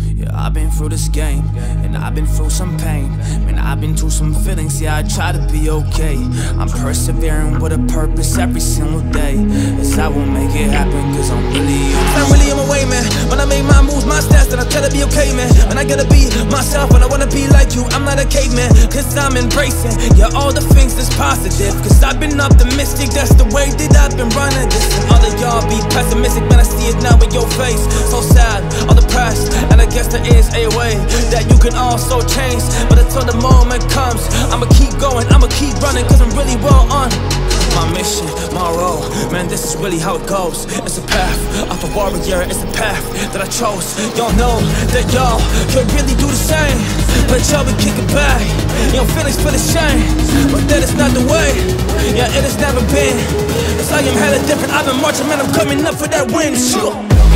Yeah, I've been through this game, and I've been through some pain. Man, I've been through some feelings, yeah, I try to be okay. I'm persevering with a purpose every single day, as I will make it happen, cause I'm really on my way, man. When I make my moves, my stats, then I try to be okay, man. When I gotta be myself, when I wanna be like you, I'm not a caveman, cause I'm embracing, yeah, all the things that's positive. Cause I've been optimistic, that's the way that I've been running this. And all of y'all be pessimistic, man, I see it now in your face. So sad, all depressed, and I guess there is a way that you can also change. But until the moment comes, I'ma keep going, I'ma keep running, cause I'm really well on my mission, my role. Man, this is really how it goes. It's a path of a warrior, it's a path that I chose. Y'all know that y'all can really do the same, but y'all be kicking back, feelings feel the shame. But that is not the way, yeah, it has never been. Cause I am hella different, I've been marching, man, I'm coming up for that win, sure.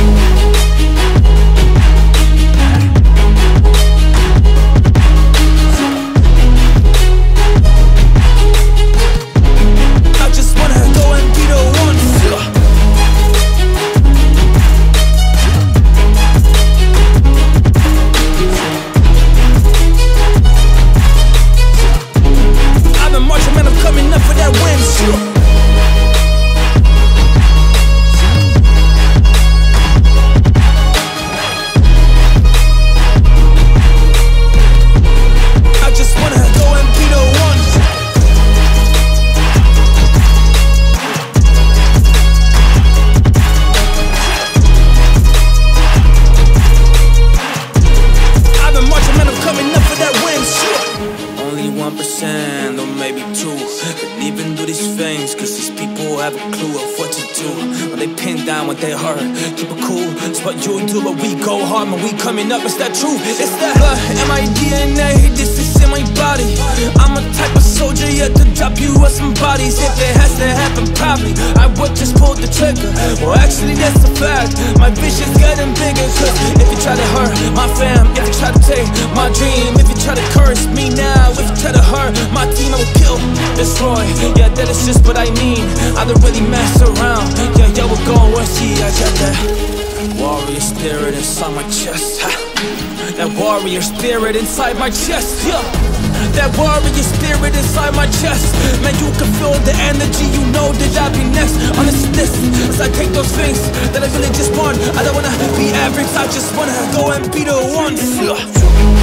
Or maybe two, but even do these things, cause these people have a clue of what to do. When they pin down what they hurt, keep it cool, it's what you do, but we go hard when we coming up, it's that truth. It's that blood in my DNA, this is in my body. I'm a type of soldier, yeah, to drop you with some bodies. If it has to happen, probably I would just pull the trigger. Well, actually that's a fact, my vision's getting bigger. Cause if you try to hurt my fam, if you try to take my dream, if you try to curse me now, if you try to hurt my team, I will kill, destroy. Yeah, that is just what I mean, I don't really mess around. Yeah, yeah, we're going where see, I got that warrior spirit inside my chest, ha. That warrior spirit inside my chest, yeah. That warrior spirit inside my chest. Man, you can feel the energy, you know that I'll be next on this list. As I take those things that I really just want, I don't wanna be average, I just wanna go and be the one, yeah.